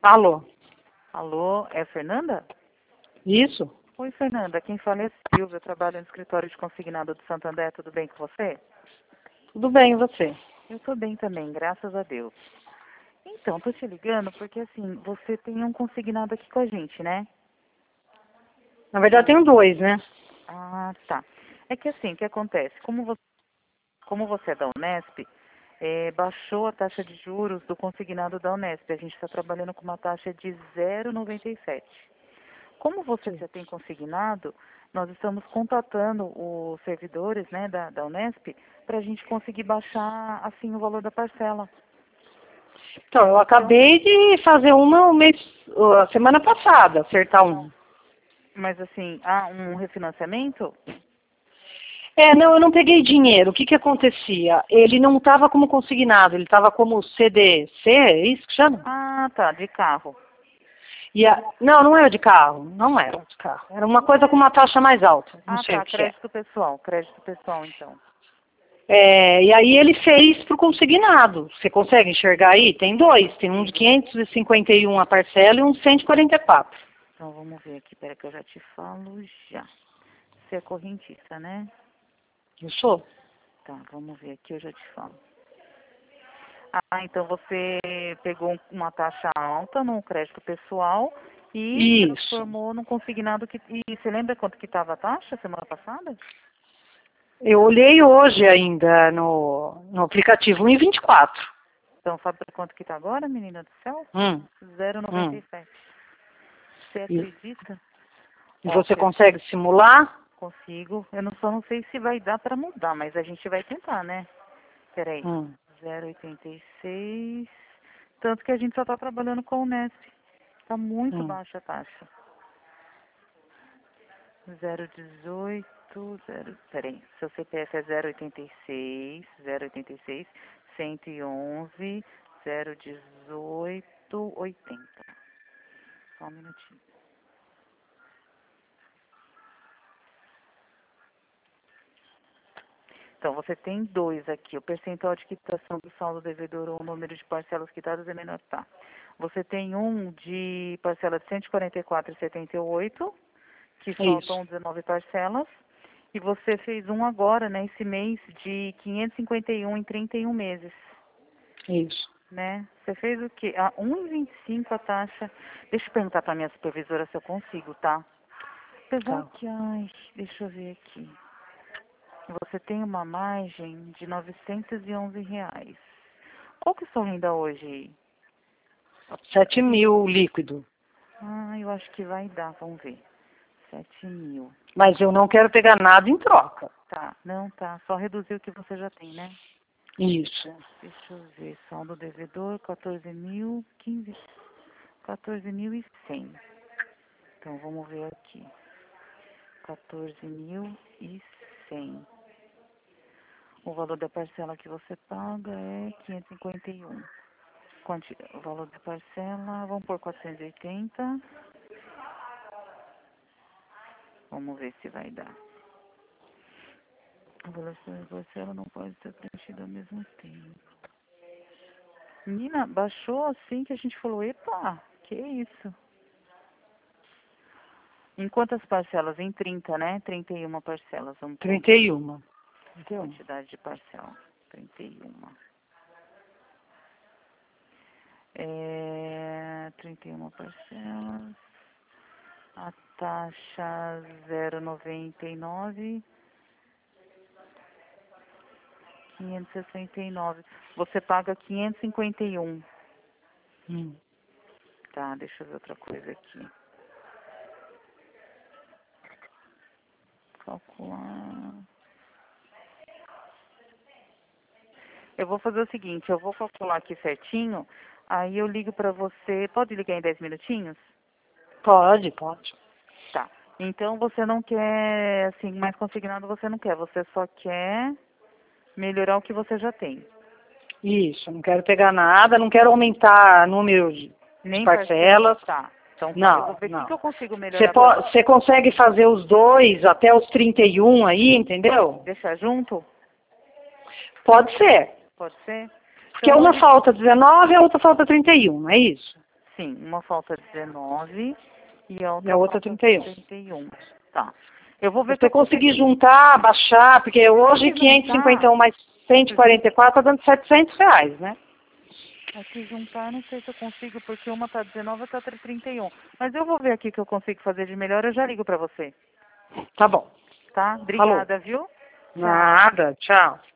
Alô? Alô, é a Fernanda? Isso? Oi, Fernanda. Quem fala é Silvia. Eu trabalho no escritório de consignado do Santander. Tudo bem com você? Tudo bem, e você? Eu tô bem também, graças a Deus. Então, tô te ligando porque, assim, você tem um consignado aqui com a gente, né? Na verdade, eu tenho dois, né? Ah, tá. É que, assim, o que acontece? Como você é da Unesp, baixou a taxa de juros do consignado da Unesp. A gente está trabalhando com uma taxa de 0,97. Como você já tem consignado, nós estamos contatando os servidores, né, da Unesp para a gente conseguir baixar assim o valor da parcela. Então, eu acabei de fazer a semana passada, acertar um. Mas assim, um refinanciamento? Não, eu não peguei dinheiro. O que que acontecia? Ele não estava como consignado, ele estava como CDC, é isso que chama? Ah, tá, de carro. Não, não era de carro, não era de carro. Era uma coisa com uma taxa mais alta, não Ah, sei o tá, que é. crédito pessoal, então. E aí ele fez para o consignado. Você consegue enxergar aí? Tem dois, tem um de 551 a parcela e um de 144. Então vamos ver aqui, pera que eu já te falo já. Você é correntista, né? Eu sou? Tá, vamos ver aqui, eu já te falo. Ah, então você pegou uma taxa alta no crédito pessoal e Isso. transformou num consignado que... E você lembra quanto que estava a taxa semana passada? Eu olhei hoje ainda no aplicativo 1,24. Então, sabe quanto que está agora, menina do céu? Hum. 0,97. Você E, acredita? e Ó, você consegue simular? consigo. Eu só não sei se vai dar para mudar, mas a gente vai tentar, né? Peraí. Hum. 0,86. Tanto que a gente só está trabalhando com o Unesp. Está muito Hum. baixa a taxa. 018, peraí, seu CPF é 086, 086, 111, 018, 80. Só um minutinho. Então, você tem dois aqui. O percentual de quitação do saldo devedor ou o número de parcelas quitadas é menor, tá? Você tem um de parcela de 144,78, que faltam Isso. 19 parcelas. E você fez um agora, né, esse mês, de 551 em 31 meses, Isso. né? Você fez o quê? A 1,25 a taxa. Deixa eu perguntar para minha supervisora se eu consigo, tá? Apesar Tá. que, ai, deixa eu ver aqui. Você tem uma margem de R$ 911. Qual que é a sua renda hoje? 7 mil líquido. Ah, eu acho que vai dar, vamos ver. 7.000. Mas eu não quero pegar nada em troca. Tá, não, tá. Só reduzir o que você já tem, né? Isso. Deixa eu ver, saldo devedor, 14.100. Então, vamos ver aqui. 14.100. O valor da parcela que você paga é 551. O valor da parcela, vamos por 480. Vamos ver se vai dar. O valor da parcela não pode ser preenchido ao mesmo tempo. Menina, baixou assim que a gente falou, epa, que isso? Em quantas parcelas? Em 30, né? 31 parcelas. Vamos pôr 31. quantidade de parcela. 31. 31 parcelas. A taxa 0,99. 569. Você paga 551. Hum. Tá, deixa eu ver outra coisa aqui. Calcular. Eu vou fazer o seguinte, eu vou calcular aqui certinho, aí eu ligo pra você. Pode ligar em 10 minutinhos? Pode, pode. Tá. Então você não quer, assim, mais consignado você não quer, você só quer melhorar o que você já tem. Isso, não quero pegar nada, não quero aumentar número de Nem parcelas. Tá. Então tá, eu vou Não, ver o que não. que eu consigo melhorar pra você. Você consegue fazer os dois até os 31 aí, entendeu? Deixar junto? Pode ser. Pode ser? Porque Então uma hoje, falta 19 e a outra falta 31, é isso? Sim, uma falta 19 e a E a outra falta 31. 31. Tá. Eu vou ver Se se você eu consigo conseguir juntar, baixar, porque hoje juntar. 551 mais 144 tá dando R$ 700, né? Aqui juntar, não sei se eu consigo, porque uma tá 19 e outra tá 31. Mas eu vou ver aqui o que eu consigo fazer de melhor, eu já ligo pra você. Tá bom. Tá? Falou. Obrigada, viu? Tchau. Nada, tchau.